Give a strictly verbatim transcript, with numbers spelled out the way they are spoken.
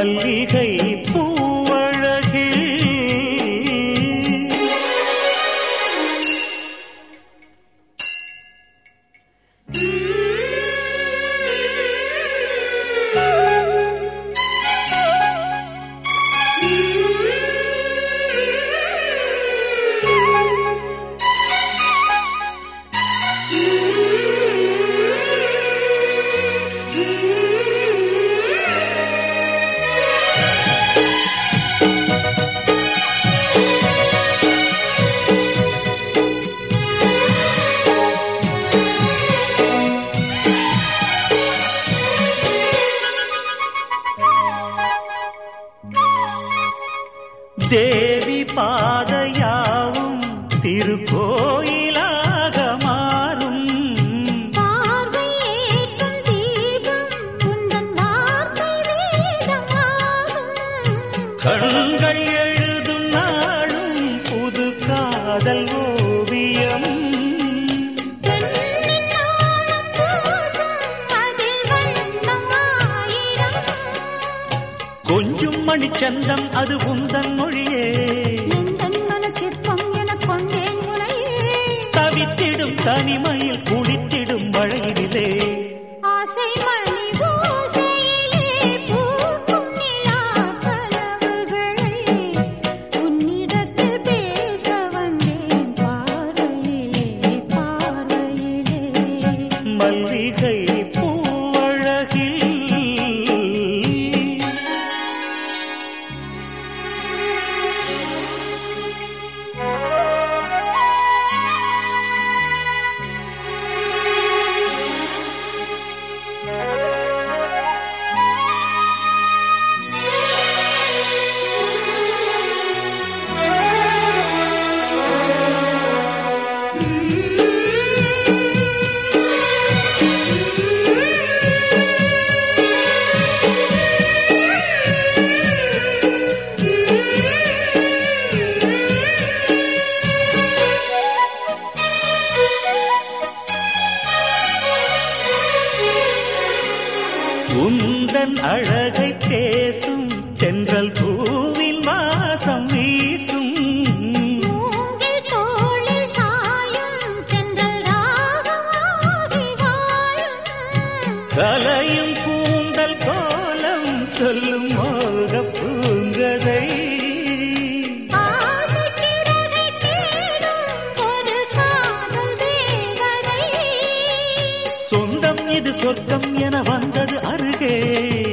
மல்லிகை பூவழகே தேவி பாதையாவும் திருக்கோயிலாக மாறும் பார்வையேற்றும் தீபம் உந்தன் வார்த்தை வேதமாகும் கண்கள் எழுதும் நாளும் புது காதல் ஓவியம் பெண்ணின் நாணம் பூசும் அதில் வண்ணம் ஆயிரம் கொஞ்சும் மணிச்சந்தம் அது உந்தன் மொழியே எந்தன் மனச்சிற்பம் எனக் கொண்டேன் உனையே தவித்திடும் தனிமையில் குளித்திடும் மழையிலே ஆசை மணி ஓசையிலே பூக்கும் நிலாக் கனவுகளை உன்னிடத்தில் பேச வந்தேன் பார்வையிலே பார்வையிலே மல்லிகை பூவழகில் உந்தன் அழகை பேசும் தென்றல் பூவின் வாசம் வீசும் மூங்கில் தோளில் சாயும் தென்றல் ராகமாகி வாழும் கலையும் கூந்தல் கோலம் சொல்லும் மோகப் பூங்கதை ஆசைக் கிரணை தேடும் ஒரு காதல் தேவதை சொந்தம் இது சொர்க்கம் என வந்தது அருகே